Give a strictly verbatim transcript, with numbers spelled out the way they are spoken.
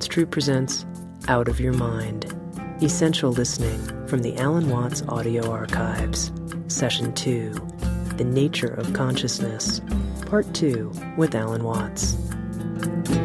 Monstrue presents Out of Your Mind, Essential Listening from the Alan Watts Audio Archives, Session two, The Nature of Consciousness, Part two with Alan Watts.